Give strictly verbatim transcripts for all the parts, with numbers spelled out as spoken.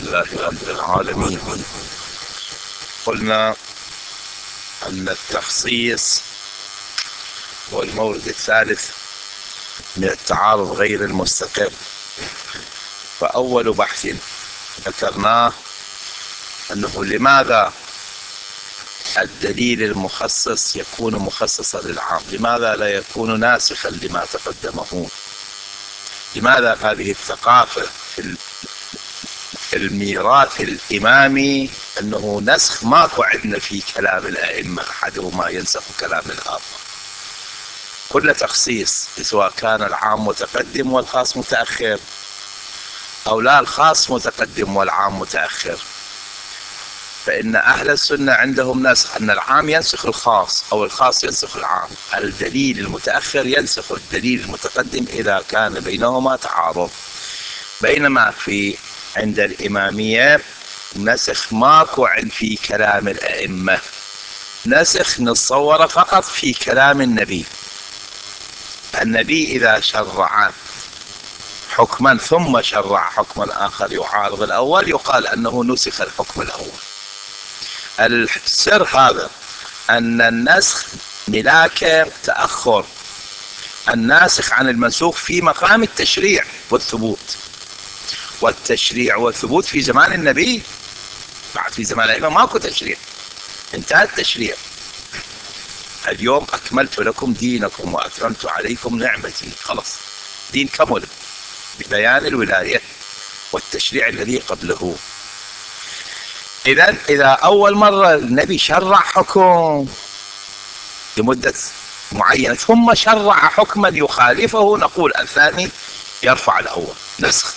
لله رب العالمين. قلنا أن التخصيص هو المورد الثالث من التعارض غير المستقر. فأول بحث ذكرناه أنه لماذا الدليل المخصص يكون مخصصا للعام؟ لماذا لا يكون ناسخا لما تقدمه؟ لماذا هذه الثقافة في الميراث الإمامي أنه نسخ ماكو عندنا في كلام الأئمة أحدهما ينسخ كلام الآخر؟ كل تخصيص سواء كان العام متقدم والخاص متأخر أو لا الخاص متقدم والعام متأخر، فإن أهل السنة عندهم نسخ أن العام ينسخ الخاص أو الخاص ينسخ العام. الدليل المتأخر ينسخ الدليل المتقدم إذا كان بينهما تعارض. بينما في عند الإمامية نسخ ماكو عند في كلام الأئمة، نسخ نتصور فقط في كلام النبي. النبي إذا شرع حكما ثم شرع حكما آخر يعارض الأول يقال أنه نسخ الحكم الأول. السر هذا أن النسخ ملاك تأخر الناسخ عن المنسوخ في مقام التشريع والثبوت، والتشريع والثبوت في زمان النبي. بعد في زمان الأئمة ماكو تشريع، انتهى التشريع. اليوم أكملت لكم دينكم وأتممت عليكم نعمتي، خلص دين كمل ببيان الولاية والتشريع الذي قبله. إذن إذا أول مرة النبي شرع حكم لمدة معينة ثم شرع حكما يخالفه نقول الثاني يرفع الأول نسخ.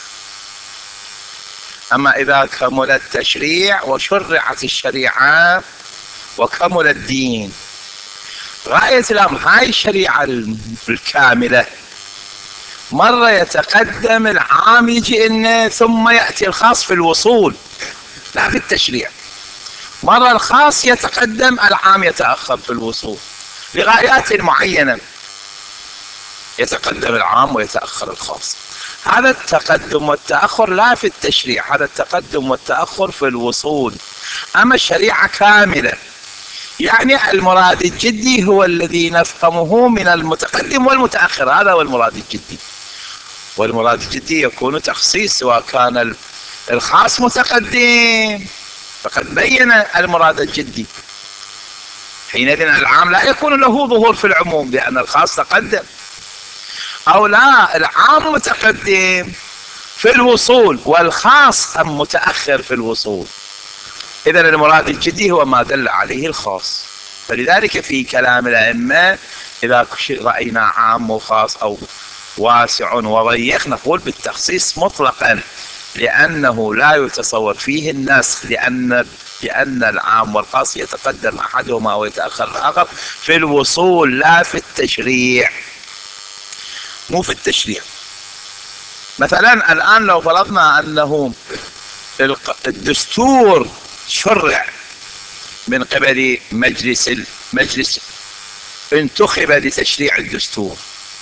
أما إذا كمل التشريع وشرعت الشريعة وكمل الدين، غاية الأمر هاي الشريعة الكاملة مرة يتقدم العام يجي إنه ثم يأتي الخاص في الوصول لا في التشريع. مرة الخاص يتقدم العام يتأخر في الوصول لغايات معينة، يتقدم العام ويتأخر الخاص. هذا التقدم والتأخر لا في التشريع، هذا التقدم والتأخر في الوصول. أما الشريعة كاملة يعني المراد الجدي هو الذي نفهمه من المتقدم والمتأخر، هذا هو المراد الجدي. والمراد الجدي يكون تخصيص سواء كان الخاص متقدم فقد بين المراد الجدي، حينئذ العام لا يكون له ظهور في العموم لأن الخاص تقدم، أو لا العام متقدم في الوصول والخاص متأخر في الوصول. إذن المراد الجدي هو ما دل عليه الخاص. فلذلك في كلام الأئمة إذا رأينا عام وخاص أو واسع وضيق نقول بالتخصيص مطلقا، لأنه لا يتصور فيه النسخ، لأن لأن العام والخاص يتقدم أحدهما ويتأخر الآخر في الوصول لا في التشريع، مو في التشريع. مثلا الآن لو فرضنا أنه الدستور شرع من قبل مجلس المجلس انتخب لتشريع الدستور،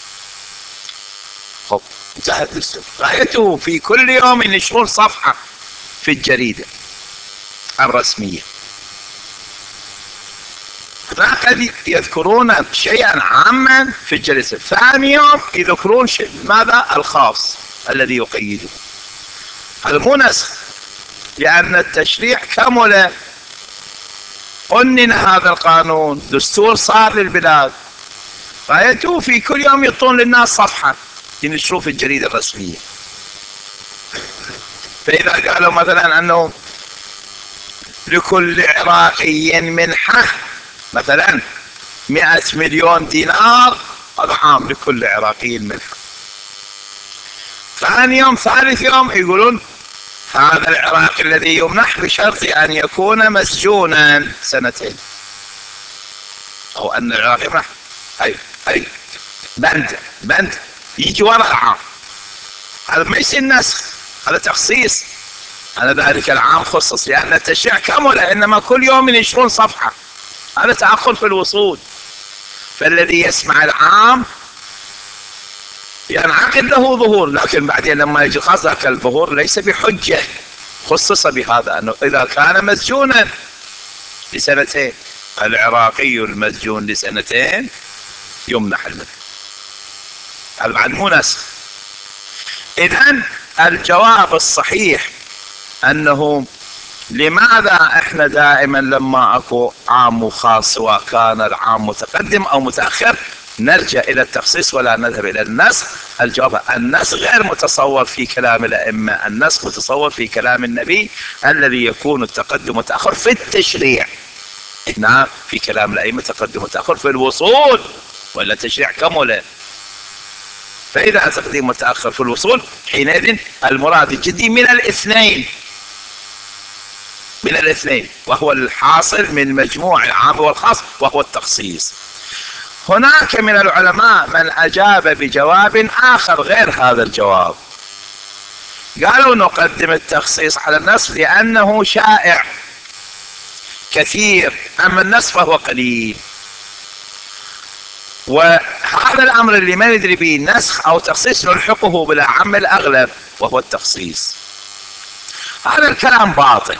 خب انتهى الدستور، رأيته في كل يوم ينشرون صفحة في الجريدة الرسمية، قد يذكرون شيئا عاما في الجلسة، ثاني يوم يذكرون شيء ماذا الخاص الذي يقيده. هذا مو نسخ لأن التشريع كمل، قنن هذا القانون، دستور صار للبلاد، رأيته في كل يوم يعطون للناس صفحة ينشروا في الجريدة الرسمية. فإذا قالوا مثلا أنه لكل عراقي منحة مثلا مئة مليون دينار، هذا عام لكل عراقي منحة. ثاني يوم ثالث يوم يقولون هذا العراقي الذي يمنح بشرط أن يكون مسجونا سنتين، أو أن العراقي يمنح أي أي بند بند يجي وراء العام. هذا ما يصير نسخ، هذا تخصيص. أنا ذلك العام خصص لأن التشريع كمل، إنما كل يوم ينشرون صفحة، هذا تأخر في الوصول. فالذي يسمع العام ينعقد له ظهور، لكن بعدين لما يجي الخاص ذاك الظهور ليس بحجة، خصص بهذا أنه إذا كان مسجونا لسنتين، العراقي المسجون لسنتين يمنح المثل. هذا بعد مو نسخ. إذن الجواب الصحيح أنه لماذا احنا دائما لما اكو عام وخاص سواء كان العام متقدم او متأخر نرجع الى التخصيص ولا نذهب الى النسخ؟ الجواب النسخ غير متصور في كلام الائمة، النسخ متصور في كلام النبي الذي يكون التقدم والتأخر في التشريع. هنا في كلام الائمة تقدم وتأخر في الوصول، ولا تشريع كمله. فاذا تقديم وتأخر في الوصول حينئذ المراد الجدي من الاثنين من الاثنين وهو الحاصل من مجموع العام والخاص وهو التخصيص. هناك من العلماء من أجاب بجواب آخر غير هذا الجواب، قالوا نقدم التخصيص على النص لأنه شائع كثير، أما النص فهو قليل. وهذا الأمر اللي ما ندري به نسخ أو تخصيص نلحقه بالأعم الأغلب وهو التخصيص. هذا الكلام باطل،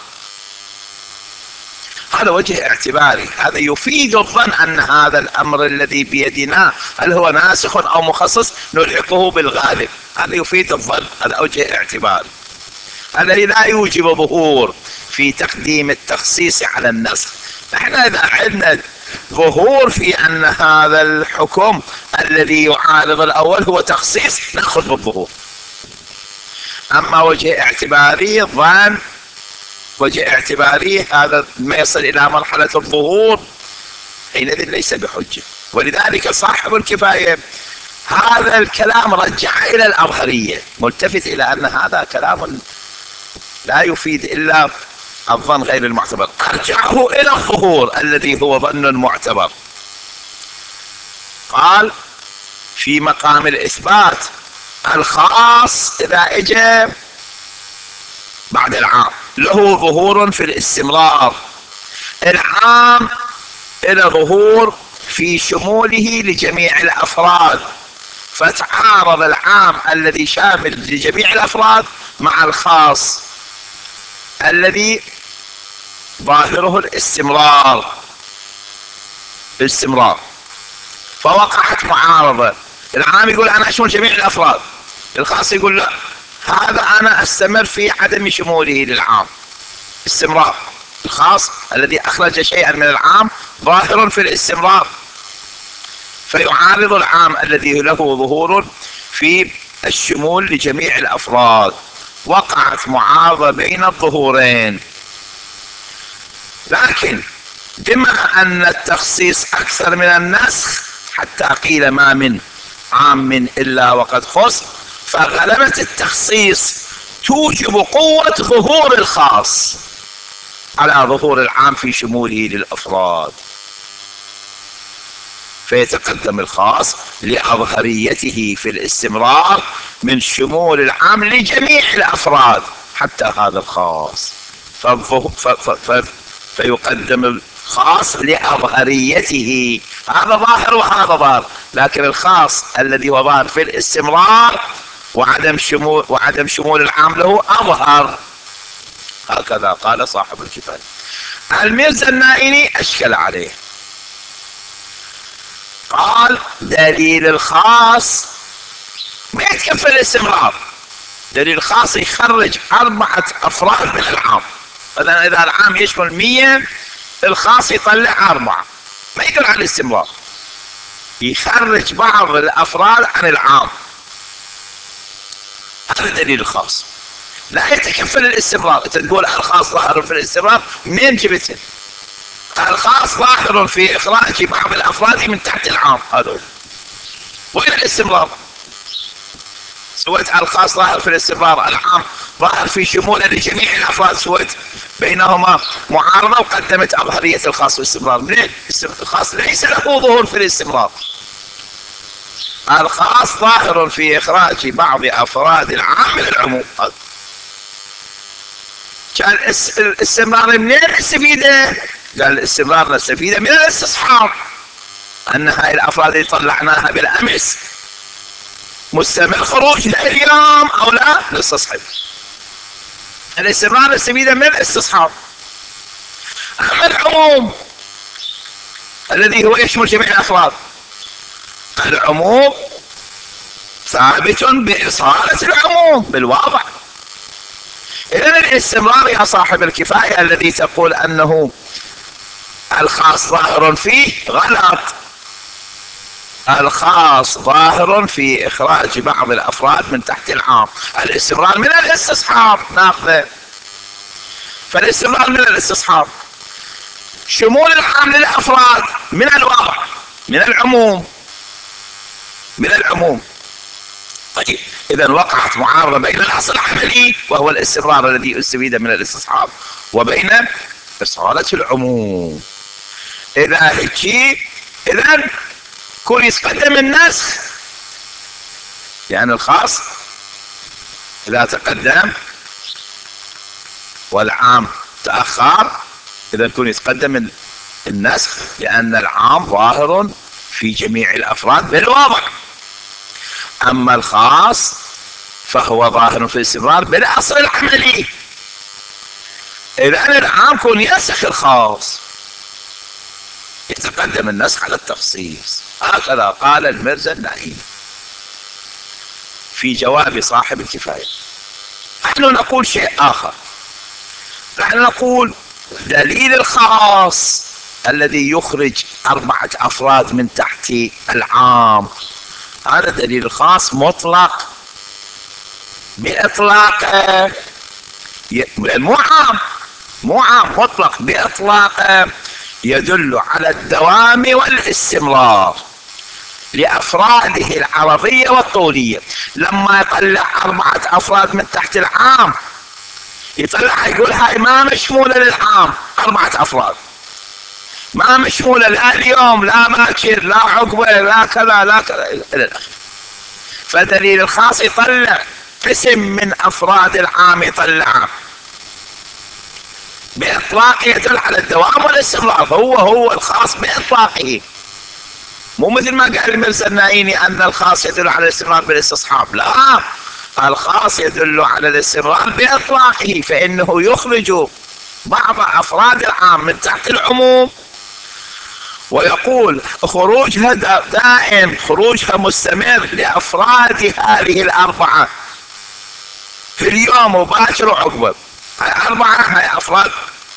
هذا وجه اعتباري، هذا يفيد الظن أن هذا الأمر الذي بيدنا هل هو ناسخ أو مخصص نلحقه بالغالب، هذا يفيد الظن، هذا وجه اعتباري الذي لا يوجب ظهور في تقديم التخصيص على النسخ. احنا إذا عندنا ظهور في أن هذا الحكم الذي يعارض الأول هو تخصيص نأخذ بالظهور. أما وجه اعتباري ظن، وجه اعتباري هذا ما يصل إلى مرحلة الظهور حينئذ ليس بحجة. ولذلك صاحب الكفاية هذا الكلام رجع إلى الأظهرية، ملتفت إلى أن هذا كلام لا يفيد إلا الظن غير المعتبر، أرجعه إلى الظهور الذي هو ظن معتبر. قال في مقام الإثبات الخاص إذا اجى بعد العام له ظهور في الاستمرار، العام إلى ظهور في شموله لجميع الأفراد، فتعارض العام الذي شامل لجميع الأفراد مع الخاص الذي ظاهره الاستمرار الاستمرار فوقعت معارضة. العام يقول أنا أشمل جميع الأفراد، الخاص يقول لا، هذا أنا أستمر في عدم شموله للعام، استمرار. الخاص الذي أخرج شيئا من العام ظاهر في الاستمرار، فيعارض العام الذي له ظهور في الشمول لجميع الأفراد. وقعت معارضة بين الظهورين. لكن بما أن التخصيص أكثر من النسخ حتى قيل ما من عام إلا وقد خص، فغلبة التخصيص توجب قوة ظهور الخاص على ظهور العام في شموله للأفراد، فيتقدم الخاص لأظهريته في الاستمرار من شمول العام لجميع الأفراد حتى هذا الخاص، فيقدم الخاص لأظهريته، هذا ظاهر وهذا ظاهر، لكن الخاص الذي هو ظاهر في الاستمرار وعدم شمول وعدم شمول العام له أظهر. هكذا قال صاحب الكفاية. الميرزا النائني أشكل عليه، قال دليل الخاص ما يتكفل الاستمرار، دليل الخاص يخرج أربعة أفراد من العام. إذا إذا العام يشمل مية، الخاص يطلع أربعة، ما يقدر على الاستمرار، يخرج بعض الأفراد عن العام. هذا دليل الخاص لا يتكفل الاستمرار. انت تقول الخاص ظاهر في الاستمرار، منين جبته؟ الخاص ظاهر في إخراج بعض الأفراد من تحت العام، هذول وين الاستمرار؟ سويت الخاص ظاهر في الاستمرار، العام ظاهر في شموله لجميع الأفراد، سويت بينهما معارضة وقدمت أظهرية الخاص في الاستمرار. منين؟ الخاص ليس له ظهور في الاستمرار، الخاص ظاهر في إخراج بعض أفراد العام من العموم. كان الاستمرار منين نستفيده؟ قال الاستمرار نستفيده من الاستصحاب، أن هاي الأفراد اللي طلعناها بالأمس مستمر خروج اليوم أو لا نستصحب. الاستمرار يستفيد من الاستصحاب. أما العموم الذي هو يشمل جميع الأفراد، العموم ثابت بإصالة العموم بالواضح. إذن الاستمرار يا صاحب الكفاية الذي تقول أنه الخاص ظاهر فيه غلط. الخاص ظاهر في إخراج بعض الأفراد من تحت العام. الاستمرار من الاستصحاب ناخذه. فالاستمرار من الاستصحاب، شمول العام للأفراد من الوضع، من العموم، من العموم. طيب إذا وقعت معارضة بين الأصل العملي وهو الاستمرار الذي استفيد من الاستصحاب وبين إصالة العموم. إذا هيك إذا كون يتقدم النسخ، لأن الخاص إذا تقدم والعام تأخر إذا كون يتقدم النسخ، لأن العام ظاهر في جميع الأفراد بالوضع. أما الخاص فهو ظاهر في الاستمرار بالأصل العملي. إذا العام كون ينسخ الخاص يتقدم النسخ على التخصيص. هكذا قال المرزا النعيمي في جواب صاحب الكفاية. نحن نقول شيء آخر، نحن نقول دليل الخاص الذي يخرج أربعة أفراد من تحت العام، هذا دليل الخاص مطلق بإطلاقه، مو عام، مو عام، مطلق بإطلاقه، يدل على الدوام والاستمرار لأفراده العرضية والطولية. لما يطلع أربعة أفراد من تحت العام يطلع يقول هاي ما مشمولة للعام، أربعة أفراد ما مشمولة لا اليوم لا باكر لا عقبة لا كذا لا كذا. فدليل الخاص يطلع قسم من أفراد العام، يطلعه بإطلاق يدل على الدوام والاستمرار. هو هو الخاص بإطلاقه، مو مثل ما قال المرزا النعيمي أن الخاص يدل على الاستمرار بالاستصحاب. لا، الخاص يدل على الاستمرار بإطلاقه، فإنه يخرج بعض أفراد العام من تحت العموم ويقول خروجها دائم، خروجها مستمر لأفراد هذه الأربعة في اليوم وباكر وعقبه. هاي أربعة، هاي أفراد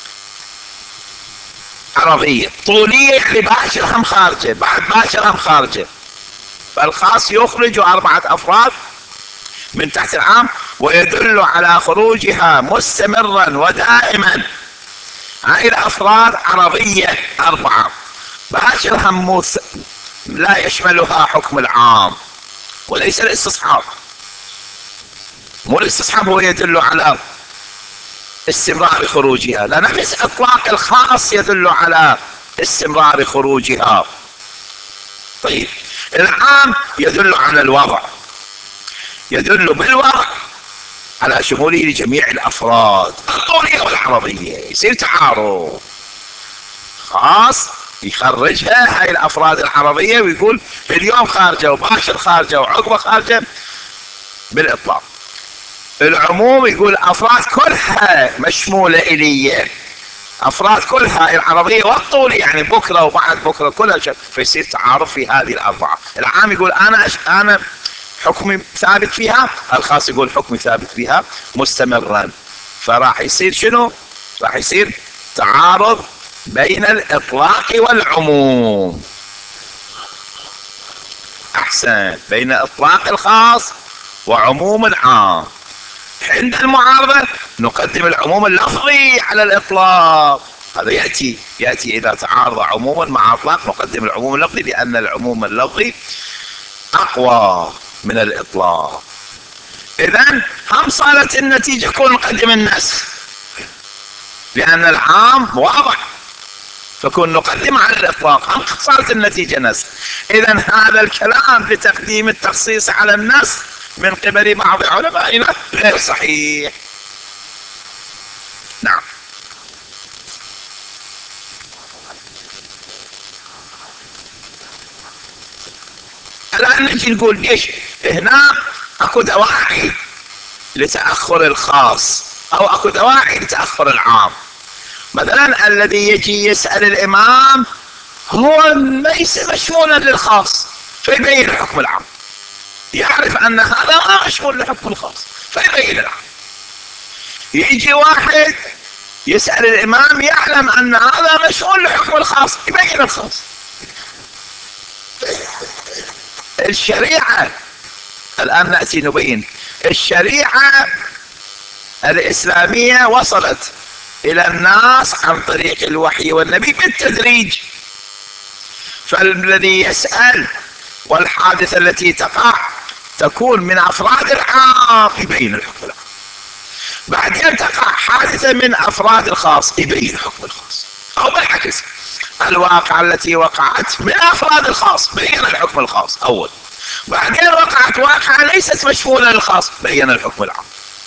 عربية طولية، يعني باكر هم خارجة، بعد باكر هم خارجة. فالخاص يخرج أربعة أفراد من تحت العام ويدل على خروجها مستمرا ودائما. هاي الأفراد عربية أربعة، باكر هم لا يشملها حكم العام وليس الاستصحاب. مو الاستصحاب هو يدل على استمرار خروجها، لا نفس اطلاق الخاص يدل على استمرار خروجها. طيب العام يدل على الوضع، يدل بالوضع على شموله لجميع الافراد الطولية والعربية. يصير تعارض، خاص يخرجها هاي الافراد العربية ويقول اليوم خارجة وباشر خارجة وعقبة خارجة بالاطلاق. العموم يقول افراد كلها مشمولة الي، افراد كلها العربية والطول، يعني بكرة وبعد بكرة كلها شك. فيصير تعارض في هذه الاربعة. العام يقول انا أش... انا حكمي ثابت فيها، الخاص يقول حكمي ثابت فيها مستمرا. فراح يصير شنو؟ راح يصير تعارض بين الاطلاق والعموم. احسن، بين اطلاق الخاص وعموم العام. عند المعارضة نقدم العموم اللفظي على الإطلاق. هذا يأتي يأتي إذا تعارض عموما مع إطلاق نقدم العموم اللفظي، لأن العموم اللفظي أقوى من الإطلاق. إذن هم صارت النتيجة كون نقدم النسخ، لأن العام واضح فكون نقدم على الإطلاق، هم صارت النتيجة نسخ. إذن هذا الكلام لتقديم التخصيص على النسخ من قبل بعض علمائنا غير صحيح. نعم. الآن نجي نقول ليش هنا اكو دواعي لتأخر الخاص او اكو دواعي لتأخر العام. مثلا الذي يجي يسأل الامام هو ليس مشمولا للخاص فيبين الحكم العام، يعرف ان هذا ما مشمول للحكم الخاص فيبين العام. يجي واحد يسأل الامام يعلم ان هذا مشمول للحكم الخاص يبين الخاص. الشريعة الآن نأتي نبين الشريعة الإسلامية وصلت إلى الناس عن طريق الوحي والنبي بالتدريج. فالذي يسأل والحادثة التي تقع تكون من أفراد العام يبين الحكم العام، بعدين تقع حادثة من أفراد الخاص يبين الحكم الخاص، أو بالعكس الواقعة التي وقعت من أفراد الخاص بين الحكم الخاص أول، بعدين وقعت واقعة ليست مشمولة للخاص بين الحكم العام.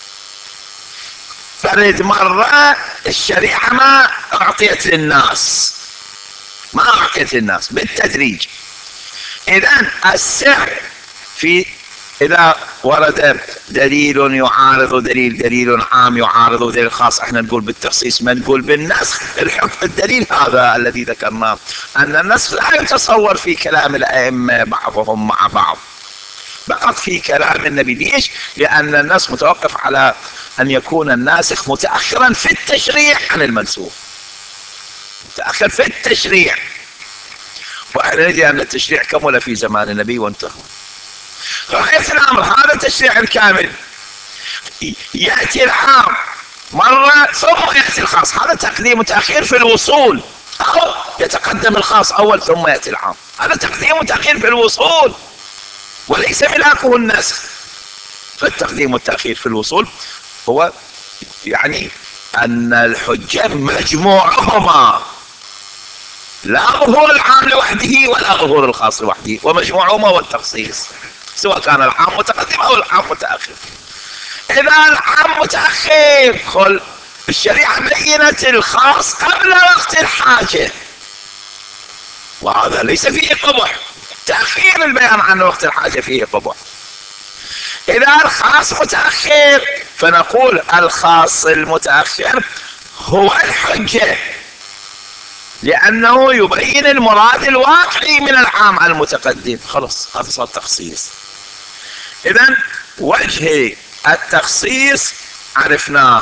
فرد مرة الشريعة ما أعطيت للناس، ما أعطيت للناس بالتدريج. إذن السر في إذا ورد دليل يعارض دليل، دليل عام يعارض دليل خاص، احنا نقول بالتخصيص ما نقول بالنسخ. الحكم الدليل هذا الذي ذكرناه أن النسخ لا يتصور في كلام الأئمة بعضهم مع بعض، فقط في كلام النبي. ليش؟ لأن النسخ متوقف على أن يكون الناسخ متأخرا في التشريع عن المنسوخ، متأخر في التشريع، وأنا ندري أن التشريع كمل في زمان النبي وانتهى. غاية الأمر هذا التشريع الكامل يأتي العام مرة ثم يأتي الخاص، هذا تقديم وتأخير في الوصول، أو يتقدم الخاص أول ثم يأتي العام، هذا تقديم وتأخير في الوصول وليس ملاكه النسخ. فالتقديم والتأخير في الوصول هو يعني أن الحجة مجموعهما، لا ظهور العام لوحده ولا ظهور الخاص لوحده، ومجموعهما هو التخصيص، سواء كان العام متقدم أو العام متأخر. إذا العام متأخر قل الشريعة بينت الخاص قبل وقت الحاجة، وهذا ليس فيه قبح، تأخير البيان عن وقت الحاجة فيه قبح. إذا الخاص متأخر فنقول الخاص المتأخر هو الحجة، لأنه يبين المراد الواقعي من العام على المتقدم. خلاص هذا صار تخصيص. إذن وجه التخصيص عرفناه.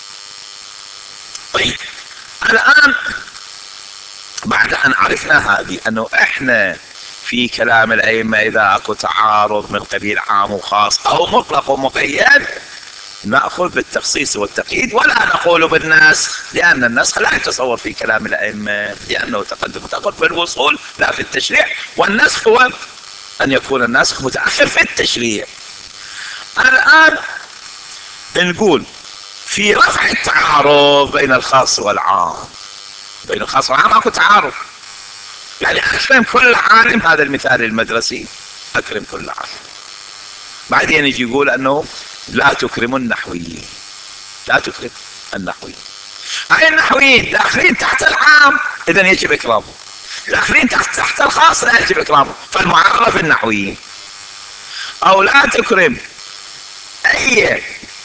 طيب الآن بعد أن عرفنا هذه أنه إحنا في كلام الأئمة إذا أكو تعارض من قبيل عام وخاص أو مطلق ومقيد نأخذ بالتخصيص والتقييد ولا نقول بالنسخ، لأن النسخ لا يتصور في كلام الأئمة، لأنه تقدم وتأخر في الوصول لا في التشريع، والنسخ هو أن يكون النسخ متأخر في التشريع. الآن نقول في رفع التعارض بين الخاص والعام، بين الخاص والعام أكو تعارض، يعني أكرم كل عالم، هذا المثال المدرسي، أكرم كل عالم. بعدين يجي يقول أنه لا تكرم النحويين، لا تكرم النحويين، أي النحويين داخلين تحت العام إذن يجب إكرامه، داخلين تحت, تحت الخاص لا يجب إكرامه، فالمعرف النحويين. أو لا تكرم أي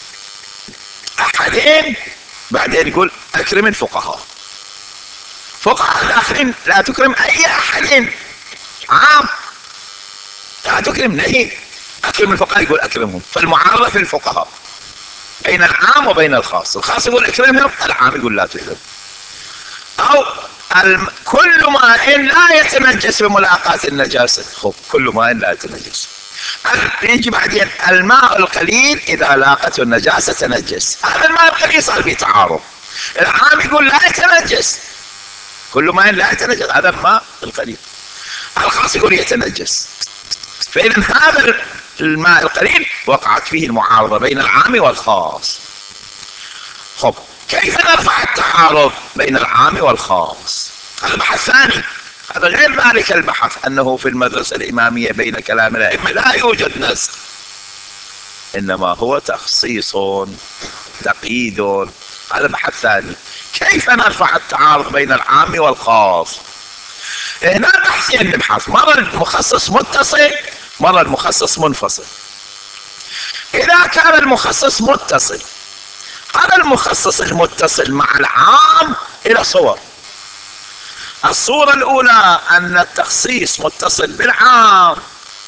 أحدين، بعدين يقول أكرم الفقهاء، فقهاء داخلين لا تكرم أي أحدين، عام لا تكرم نهي، أكرم الفقهاء يقول أكرمهم، فالمعرف الفقهاء بين العام وبين الخاص، الخاص يقول أكرمهم، العام يقول لا تكرم. أو الم... كل ماء لا يتنجس بملاقاة النجاسة، خب كل ماء لا يتنجس. يجي بعدين الماء القليل إذا لاقته النجاسة تنجس، هذا الماء القليل صار فيه تعارض، العام يقول لا يتنجس، كل ماء لا يتنجس هذا الماء القليل، الخاص يقول يتنجس. فإذا هذا الماء القليل وقعت فيه المعارضة بين العام والخاص. خب كيف نرفع التعارض بين العام والخاص؟ هذا بحث ثاني، هذا غير ذلك البحث أنه في المدرسة الإمامية بين كلام الأئمة لا يوجد نسخ، إنما هو تخصيص تقييد، هذا بحث ثاني. كيف نرفع التعارض بين العام والخاص؟ هنا بحثين نبحث، مرة المخصص متصل، مرة المخصص منفصل. إذا كان المخصص متصل انتقل المخصص المتصل مع العام إلى صور. الصورة الأولى أن التخصيص متصل بالعام،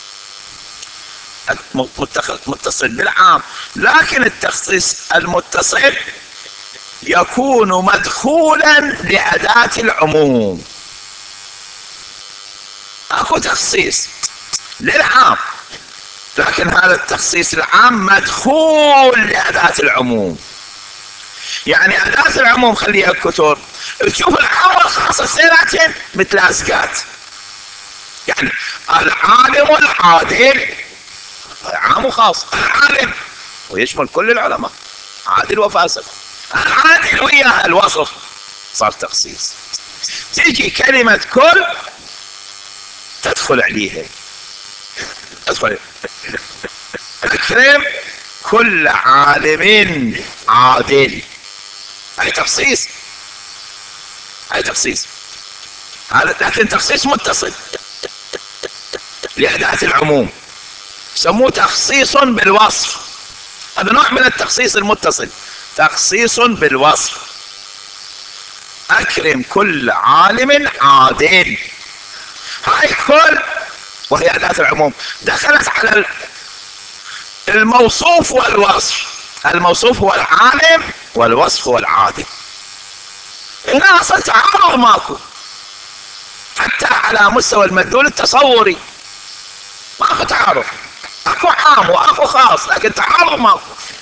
متصل بالعام، لكن التخصيص المتصل يكون مدخولا لأداة العموم. اكو تخصيص للعام، لكن هذا التخصيص العام مدخول لأداة العموم. يعني أداة العموم خليها الكتب، تشوف العام والخاص اثنيناتهم متلازقات. يعني العالم والعادل عام وخاص، العالم ويشمل كل العلماء عادل وفاسد، العادل وياه الوصف صار تخصيص. تيجي كلمة كل تدخل عليها، تدخل اكرم كل عالم عادل، هاي تخصيص، هاي تخصيص. هذا لكن تخصيص متصل لأداة العموم، سموه تخصيص بالوصف. هذا نوع من التخصيص المتصل، تخصيص بالوصف. اكرم كل عالم عادل، هاي كل وهي أداة العموم دخلت على الموصوف والوصف. الموصوف هو العالم والوصف هو العادل. هنا اصلا تعارض ماكو، حتى على مستوى المدلول التصوري ماكو تعارض، اكو عام واكو خاص، لكن تعارض ماكو.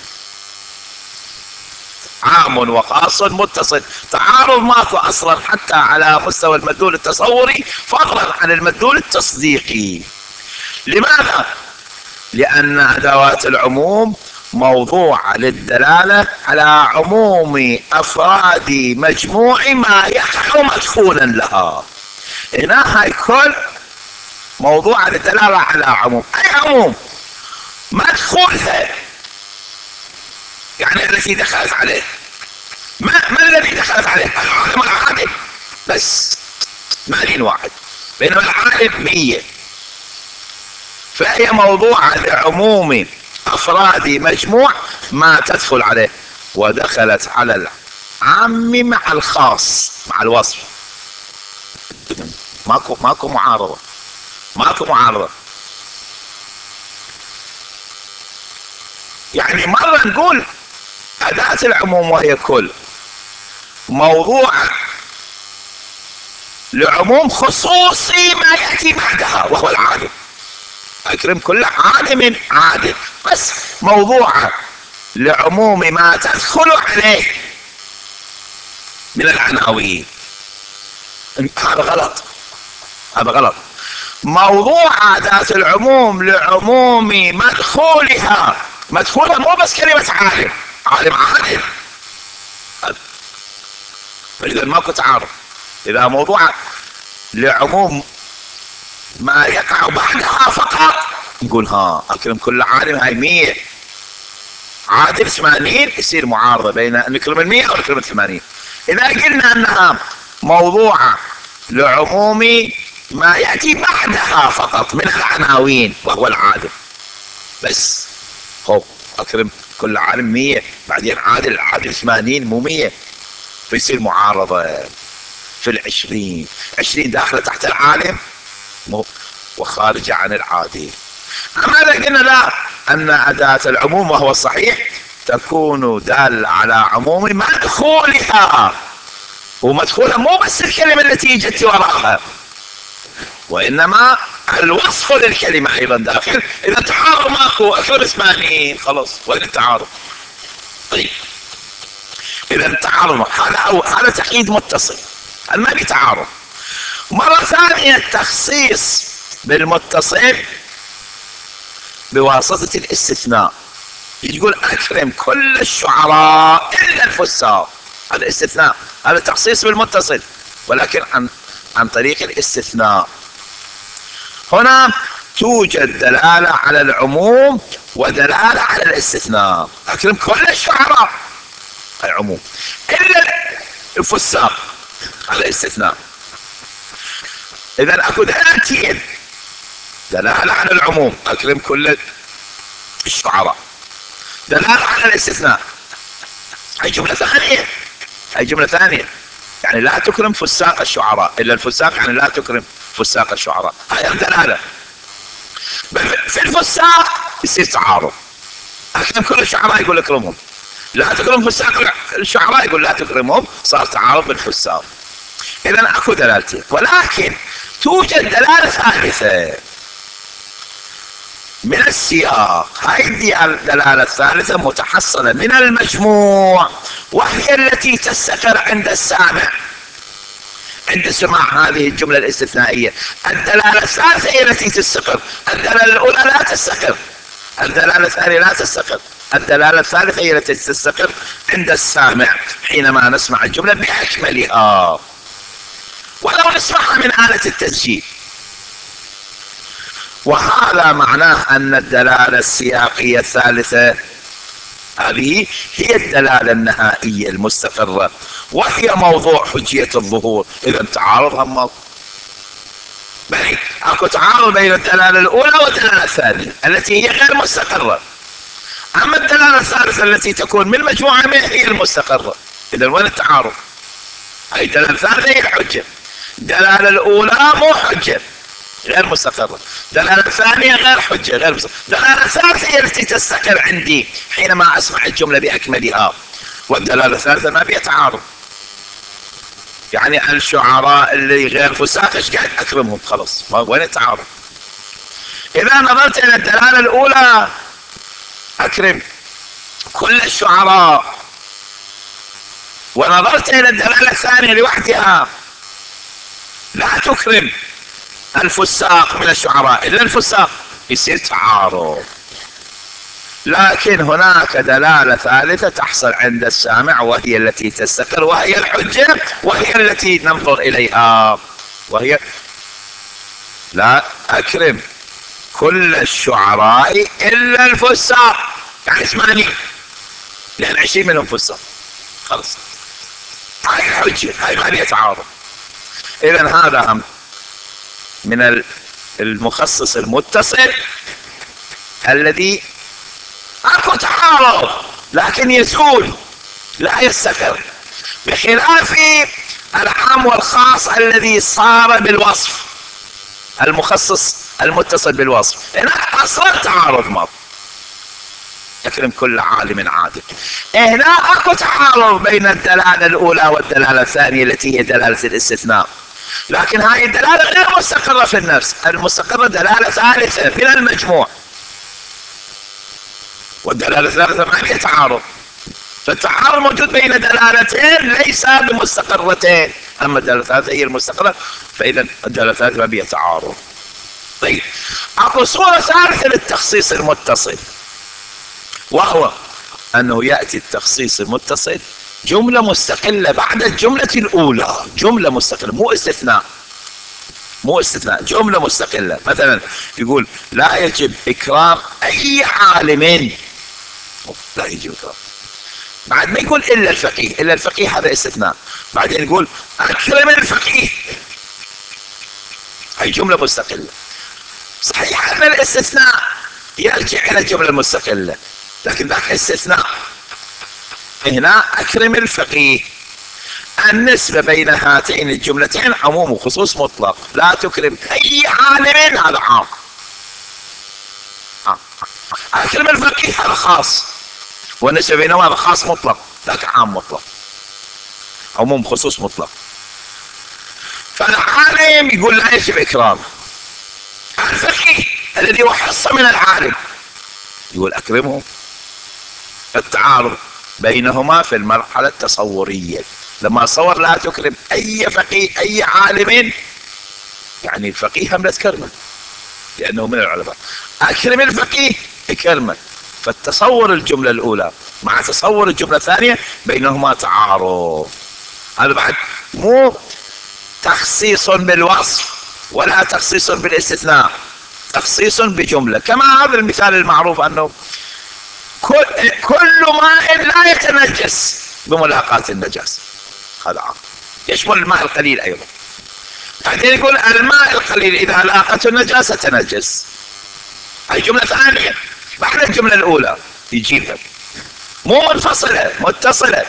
عام وخاص متصل، تعارض ماكو اصلا حتى على مستوى المدلول التصوري، فضلا عن المدلول التصديقي. لماذا؟ لأن أدوات العموم موضوعة للدلالة على عموم أفراد مجموع ما يقع مدخولا لها. هنا هاي كل موضوعة للدلالة على عموم، أي عموم مدخولها يعني التي دخلت عليه. ما, ما الذي دخلت عليه؟ العالم العادل بس، ما دين واحد، بينما العالم مية. فهي موضوعة لعموم أفراد مجموع ما تدخل عليه، ودخلت على العام مع الخاص مع الوصف. ماكو ماكو معارضة، ماكو معارضة. يعني مرة نقول أداة العموم وهي كل موضوعة لعموم خصوصي ما يأتي بعدها وهو العادل. أكرم كل عالم عادل، بس موضوعة لعموم ما تدخل عليه من العناوين. هذا غلط، هذا غلط. موضوع أداة العموم لعموم مدخولها، مدخولها مو بس كلمة عالم، عالم عادل. فإذا ماكو تعارض. إذا موضوع لعموم ما يقع بعدها فقط نقول ها أكرم كل عالم، هاي مية عادل ثمانين، يصير معارضة بين نكرم المية أو نكرم الثمانين. إذا قلنا أنها موضوعة لعموم ما يأتي بعدها فقط من العناوين وهو العادل بس، هو أكرم كل عالم مية بعدين عادل، عادل ثمانين مو مية، فيصير معارضة في العشرين. عشرين داخلة تحت العالم وخارجة عن العادل. أما إذا قلنا لا، أن أداة العموم وهو الصحيح تكون دالة على عموم مدخولها، ومدخولها مو بس الكلمة التي جت وراءها، وإنما الوصف للكلمة أيضا داخل. إذا تعارض ماكو أكثر ثمانين خلاص، وين التعارض؟ طيب إذا التعارض هذا أو هذا تقييد متصل، ما في تعارض. مرة ثانية التخصيص بالمتصل بواسطة الاستثناء، يقول أكرم كل الشعراء إلا الفساق، هذا استثناء، هذا تخصيص بالمتصل ولكن عن عن طريق الاستثناء. هنا توجد دلالة على العموم ودلالة على الاستثناء. أكرم كل الشعراء هذا عموم، إلا الفساق هذا استثناء. إذا أكو دلالتين، دلالة على العموم أكرم كل الشعراء، دلالة على الاستثناء هاي جملة ثانية، هاي جملة ثانية. يعني لا تكرم فساق الشعراء، إلا الفساق يعني لا تكرم فساق الشعراء، هاي دلالة. في الفساق يصير تعارض، لكن كل الشعراء يقول اكرمهم، لا تكرم فساق الشعراء يقول لا تكرمهم، صار تعارض بالفساق. إذا أكو دلالتين، ولكن توجد دلالة ثالثة من السياق. هاي الدلالة الثالثة متحصلة من المجموع، وهي التي تستقر عند السامع عند سماع هذه الجملة الاستثنائية. الدلالة الثالثة هي التي تستقر، الدلالة الأولى لا تستقر، الدلالة الثانية لا تستقر، الدلالة الثالثة هي التي تستقر عند السامع حينما نسمع الجملة بأكملها، ولو نسمعها من آلة التسجيل. وهذا معناه أن الدلالة السياقية الثالثة هذه هي الدلالة النهائية المستقرة، وهي موضوع حجية الظهور. إذا تعارض هم بل اكو تعارض بين الدلالة الأولى والدلالة الثانية التي هي غير مستقرة. أما الدلالة الثالثة التي تكون من مجموعة منها هي المستقرة. إذا وين التعارض؟ هي الدلالة الثالثة هي الحجة، الدلالة الأولى مو حجة غير مستقرة، الدلالة الثانية غير حجة غير مستقرة، الدلالة الثالثة هي التي تستقر عندي حينما أسمع الجملة بأكملها، والدلالة الثالثة ما بيها تعارض. يعني الشعراء اللي غير فساق ايش قاعد أكرمهم خلاص، وين التعارض؟ إذا نظرت إلى الدلالة الأولى أكرم كل الشعراء، ونظرت إلى الدلالة الثانية لوحدها لا تكرم الفساق من الشعراء إلا الفساق، يصير تعارض. لكن هناك دلالة ثالثة تحصل عند السامع وهي التي تستقر، وهي الحجة، وهي التي ننظر إليها، وهي لا أكرم كل الشعراء إلا الفساق، يعني ثمانين، لأن عشرين منهم فساق خلص. هاي الحجة، هاي ما لها تعارض. إذا هذا هم من المخصص المتصل الذي اكو تعارض لكن يزول لا يستقر، بخلاف العام والخاص الذي صار بالوصف، المخصص المتصل بالوصف هناك اصلا تعارض مر يكرم كل عالم عادل. هنا اكو تعارض بين الدلالة الاولى والدلالة الثانية التي هي دلالة الاستثناء، لكن هاي الدلالة غير مستقرة في النفس، المستقرة دلالة ثالثة من المجموع، والدلالة الثالثة ما فيها تعارض. فالتعارض موجود بين دلالتين ليس بمستقرتين، اما الدلالة الثالثة هي المستقرة، فاذا الدلالة الثالثة ما فيها تعارض. طيب اكو صورة ثالثة للتخصيص المتصل، وهو انه يأتي التخصيص المتصل جملة مستقلة بعد الجملة الاولى، جملة مستقلة مو استثناء، مو استثناء، جملة مستقلة. مثلا يقول لا يجب اكرام اي عالم، لا يجب اكرام، بعد ما يقول الا الفقيه، الا الفقيه هذا استثناء، بعدين يقول اكرم الفقيه، هي جملة مستقلة. صحيح ان الاستثناء يرجع الى الجملة المستقلة، لكن ذاك استثناء. هنا اكرم الفقيه، النسبة بين هاتين الجملتين عموم وخصوص مطلق، لا تكرم اي عالم هذا عام، اكرم الفقيه هذا خاص، والنسبة بينهما هذا خاص مطلق، ذاك عام مطلق، عموم خصوص مطلق. فالعالم يقول لا يجب اكرام، الفقيه الذي هو حصة من العالم يقول اكرمه. التعارض بينهما في المرحلة التصورية، لما صور لا تكرم اي فقيه اي عالم، يعني الفقيه هم لا تكرمه لانه من العلماء، اكرم الفقيه اكرمه. فالتصور الجملة الاولى مع تصور الجملة الثانية بينهما تعارض. هذا بعد مو تخصيص بالوصف ولا تخصيص بالاستثناء، تخصيص بجملة، كما هذا المثال المعروف انه كل, كل ماء لا يتنجس بملاقاة النجاسة، هذا عام يشمل الماء القليل ايضا. بعدين يقول الماء القليل اذا لاقته النجاسة تنجس، هاي جملة ثانية بعد الجملة الاولى يجيبها. مو منفصلة، متصلة.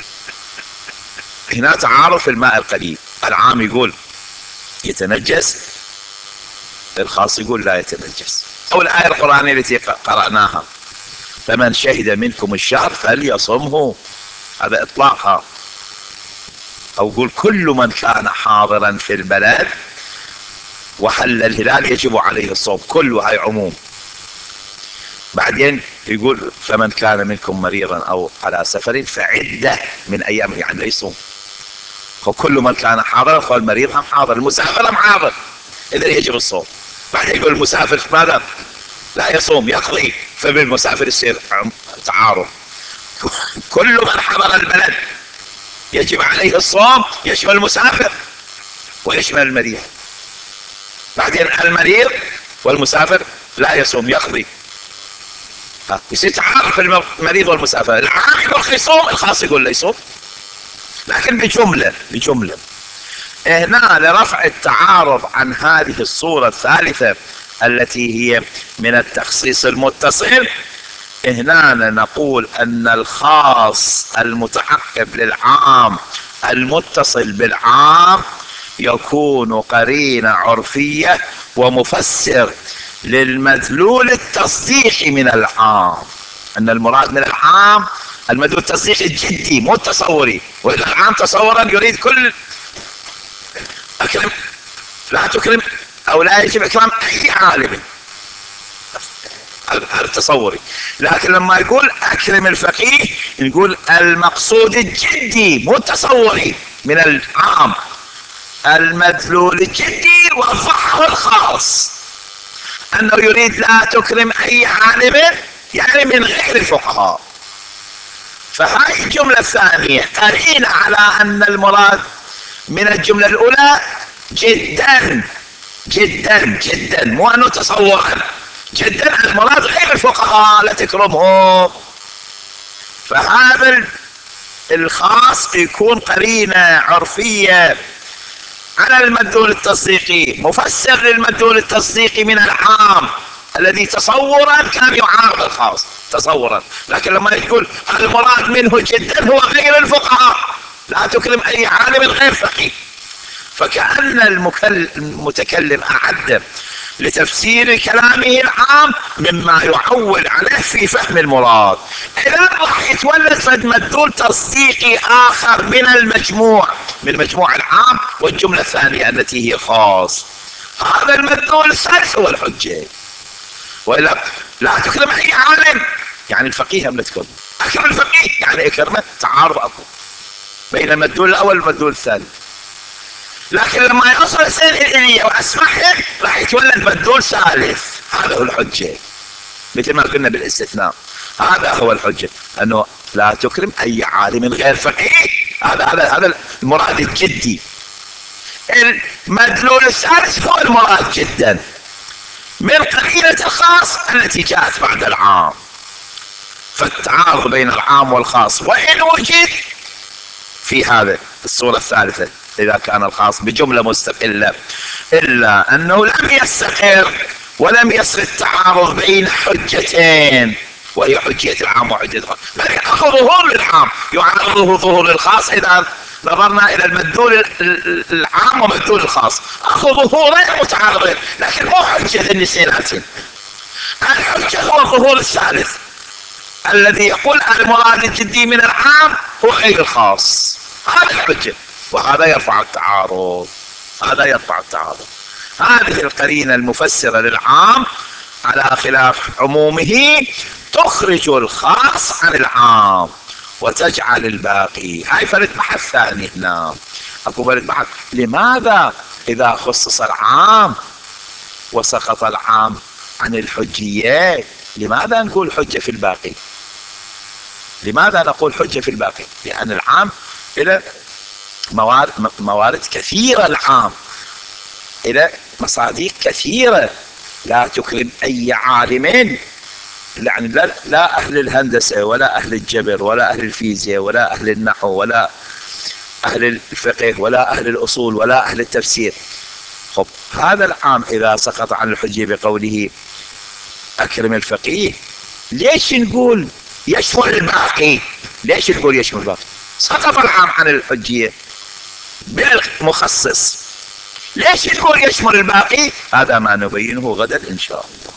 هنا تعارض في الماء القليل، العام يقول يتنجس، الخاص يقول لا يتنجس. او الآية القرآنية التي قرأناها فمن شهد منكم الشهر فليصمه، هذا اطلاقها. او يقول كل من كان حاضرا في البلد وحل الهلال يجب عليه الصوم، كله هاي عموم. بعدين يقول فمن كان منكم مريضا او على سفر فعدة من ايام، يعني لا يصوم. وكل من كان حاضرا، فالمريض هم حاضر، المسافر هم حاضر، اذا يجب الصوم. بعدين يقول المسافر ماذا؟ لا يصوم، يقضي. فبالمسافر يصير تعارض. كل من حضر البلد يجب عليه الصوم، يشمل المسافر ويشمل المريض. بعدين المريض والمسافر لا يصوم، يقضي. يصير تعارض في المريض والمسافر، العام يقول يصوم، الخاص يقول لا يصوم، لكن بجملة بجملة. هنا لرفع التعارض عن هذه الصورة الثالثة التي هي من التخصيص المتصل، هنا نقول ان الخاص المتعقب للعام المتصل بالعام يكون قرينة عرفية ومفسر للمدلول التصديقي من العام. ان المراد من العام المدلول التصديقي الجدي مو التصوري، واذا العام تصورا يريد كل اكرم، لا تكرم او لا يجب اكرام اي عالم، هذا التصوري. لكن لما يقول اكرم الفقيه نقول المقصود الجدي مو التصوري من العام، المدلول الجدي وضحه الخاص، انه يريد لا تكرم اي عالم يعني من غير الفقهاء. فهذه الجملة الثانية قرينة على ان المراد من الجملة الاولى جدا جدا جدا، مو انه تصورا، جدا المراد غير الفقهاء لا تكرمهم. فهذا الخاص يكون قرينة عرفية على المدلول التصديقي، مفسر للمدلول التصديقي من العام الذي تصورا كان يعارض الخاص تصورا. لكن لما يقول المراد منه جدا هو غير الفقهاء، لا تكرم اي عالم غير فقيه، فكأن المتكلم أعد لتفسير كلامه العام مما يعول عليه في فهم المراد. إذا راح يتولد فد مدلول تصديقي آخر من المجموع، من مجموع العام والجملة الثانية التي هي خاص. هذا المدلول الثالث هو الحجة. وإلا لا تكرم أي عالم يعني الفقيه هم لا تكرم، أكرم الفقيه يعني اكرمه، تعارض أكو بين المدلول الأول والمدلول الثاني. لكن لما يوصل السيد الإلية وأسمعهم راح يتولد مدلول ثالث، هذا هو الحجة. مثل ما قلنا بالاستثناء، هذا هو الحجة، أنه لا تكرم أي عالم غير فقيه، هذا هذا هذا المراد الجدي. المدلول الثالث هو المراد جدا من قرينة الخاص التي جاءت بعد العام. فالتعارض بين العام والخاص وإن وجد في هذا الصورة الثالثة إذا كان الخاص بجملة مستقلة، إلا أنه لم يستقر ولم يصل التعارض بين حجتين، وهي حجية العام وحجية الخاص، بل أخذ ظهور للعام يعارضه ظهور للخاص. إذا نظرنا إلى المدلول العام ومدلول الخاص أخذ ظهورين متعارضين، لكن مو حجة النسينات. الحجة هو الظهور الثالث الذي يقول المراد الجدي من العام هو غير الخاص، هذا الحجة، وهذا يرفع التعارض، هذا يرفع التعارض. هذه القرينة المفسرة للعام على خلاف عمومه تخرج الخاص عن العام وتجعل الباقي. هاي فرد بحث ثاني هنا، اكو فرد بحث لماذا اذا خصص العام وسقط العام عن الحجية لماذا نقول حجة في الباقي؟ لماذا نقول حجة في الباقي؟ لأن العام إلى موارد, موارد كثيرة، العام إلى مصادق كثيرة، لا تكرم أي عالم، يعني لا, لا أهل الهندسة ولا أهل الجبر ولا أهل الفيزياء ولا أهل النحو ولا أهل الفقه ولا أهل الأصول ولا أهل التفسير. خب هذا العام إذا سقط عن الحجة بقوله أكرم الفقيه، ليش نقول يشمل الباقي. ليش تقول يشمل الباقي؟ سقط العام عن الحجية بالمخصص. ليش تقول يشمل الباقي؟ هذا ما نبينه غدا إن شاء الله.